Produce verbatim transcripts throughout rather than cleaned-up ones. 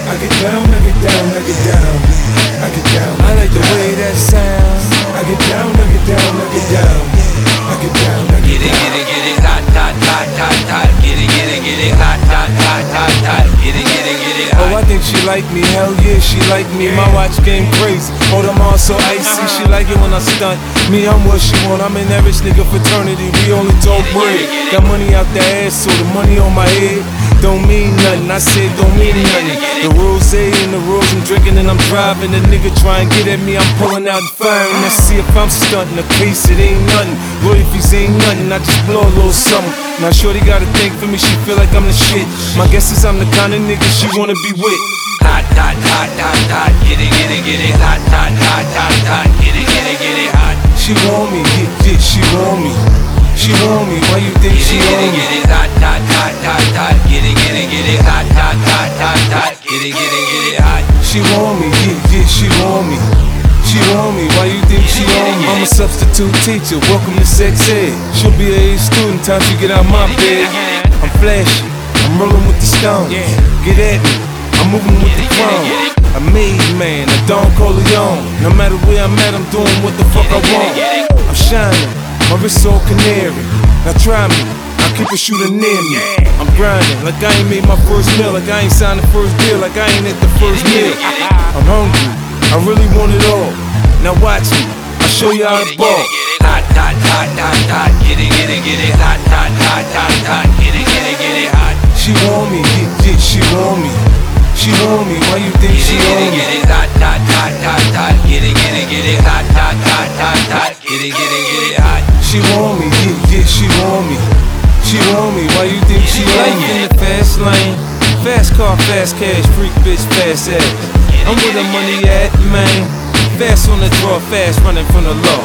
I get down, I get down, I get down. I get down. I like the way that sounds. I get down, I get down, I get down. I get down, I get Get it, get it, get it, hot, hot, hot, hot, hot. Get it, get it, get it, hot, hot, hot, hot, hot. Get it, get it, get it, hot. Oh, I think she like me, hell yeah, she like me. My watch game crazy, oh, them all so icy. She like it when I stunt, me, I'm what she want. I'm in that rich nigga fraternity, we only talk bread. Got money out the ass, so the money on my head don't mean nothing, I said don't mean nothing. The rose and the rose I'm drinking and I'm driving. The nigga try and get at me, I'm pulling out the fire. And let's see if I'm stunting, a case it ain't nothing. Royalties ain't nothing, I just blow a little something. Now shorty got a thing for me, she feel like I'm the shit. My guess is I'm the kind of nigga she wanna be with. Hot, hot, hot, hot, hot. Get it, get it, get it, hot, hot, hot, hot, hot. Get it, get it, get it, hot. She want me, get, get, she want me. She want me, why you think she Get want it, me? get it, hot, hot, hot, hot, hot. Get it, get it, get it, hot, hot, hot, hot, hot. Get it, get it, get it, hot. She want me, get, get, she want me. She want me, why you think she want me? I'm a substitute teacher, welcome to sex ed. She'll be a A student, time she get out my bed. I'm flashy, I'm rolling with the stones. Get at me, I'm moving with the chrome. A made man, a Don Corleone. No matter where I'm at, I'm doing what the fuck I want. I'm shining, my wrist all canary. Now try me, I'll keep a shooter near me. I'm grinding, like I ain't made my first meal. Like I ain't signed the first deal, like I ain't at the first meal. I'm hungry, I really want it all. Now watch me, I'll show you how to ball. Hot, hot, hot, hot, hot. Get it, get it, get it, hot, hot, hot, hot, hot. Get it, get it, get it, hot. She want me, get, get, she want me. She want me, why you think she want me? Get it, hot, hot, hot, hot, hot. Get it, get it, get it, hot, hot, hot, hot, hot. Get it, get it, get it, hot. She want me, get, get, she want me. She want me, why you think she want me? In the fast lane, fast car, fast cash, freak bitch, fast ass. I'm where the money at, man. Fast on the draw, fast running from the law.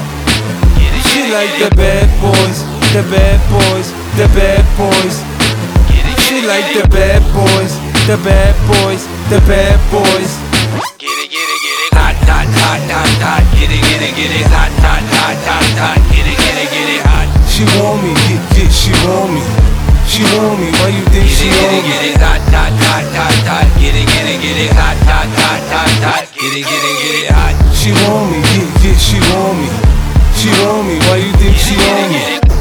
She like the bad boys, the bad boys, the bad boys. She like the bad boys, the bad boys, the bad boys. Get it, get it, get it, hot, hot, hot, hot, hot. Get it, get it, get it, hot, hot, hot, hot, hot. Get it, get it, get it, hot. She want me, get, get, she want me. She want me, why you think she want me? Get it, hot, hot, hot, hot, hot. Get it, get it, get it, hot, hot, hot, hot, hot. Get it, get it, get it, hot. She want me, get, get, she want me. She want me, why you think she want me?